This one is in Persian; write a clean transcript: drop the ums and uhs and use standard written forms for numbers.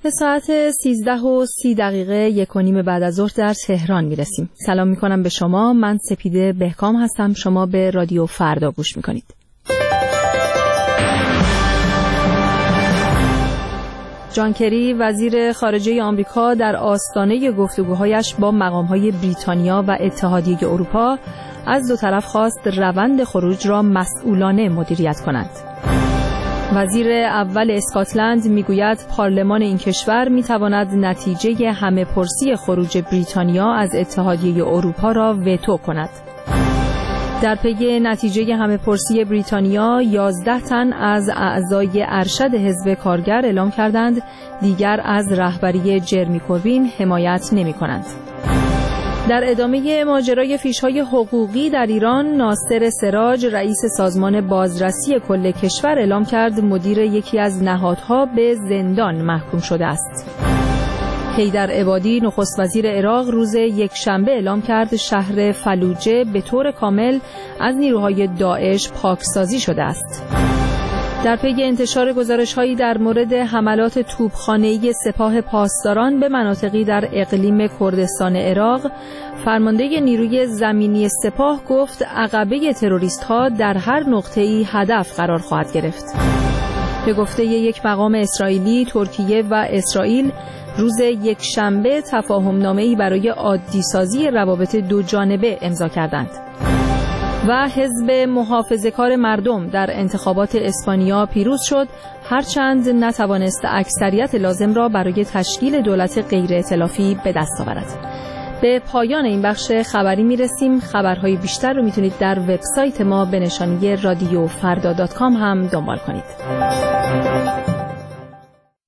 به ساعت 13:30 1:30 بعد از ظهر در تهران میرسیم. سلام میکنم به شما. من سپیده بهکام هستم. شما به رادیو فردا گوش میکنید. جان کری وزیر خارجه آمریکا در آستانه گفتگوهایش با مقام‌های بریتانیا و اتحادیه اروپا از دو طرف خواست روند خروج را مسئولانه مدیریت کنند. وزیر اول اسکاتلند میگوید پارلمان این کشور میتواند نتیجه همه‌پرسی خروج بریتانیا از اتحادیه اروپا را وتو کند. در پی نتیجه همه‌پرسی بریتانیا 11 تن از اعضای ارشد حزب کارگر اعلام کردند دیگر از رهبری جرمی کوربین حمایت نمی‌کنند. در ادامه ماجرای فیش‌های حقوقی در ایران، ناصر سراج رئیس سازمان بازرسی کل کشور اعلام کرد مدیر یکی از نهادها به زندان محکوم شده است. حیدر عبادی نخست وزیر عراق روز یکشنبه اعلام کرد شهر فلوجه به طور کامل از نیروهای داعش پاکسازی شده است. در پی انتشار گزارش‌هایی در مورد حملات توپخانه‌ای سپاه پاسداران به مناطقی در اقلیم کردستان عراق، فرمانده نیروی زمینی سپاه گفت عقبه تروریست‌ها در هر نقطه‌ای هدف قرار خواهد گرفت. به گفته یک مقام اسرائیلی، ترکیه و اسرائیل روز یکشنبه تفاهم‌نامه‌ای برای عادی‌سازی روابط دو جانبه امضا کردند. و حزب محافظه‌کار مردم در انتخابات اسپانیا پیروز شد، هرچند نتوانست اکثریت لازم را برای تشکیل دولت غیر ائتلافی به دست آورد. به پایان این بخش خبری میرسیم. خبرهای بیشتر رو میتونید در وبسایت ما به نشانی رادیوفردا.com هم دنبال کنید.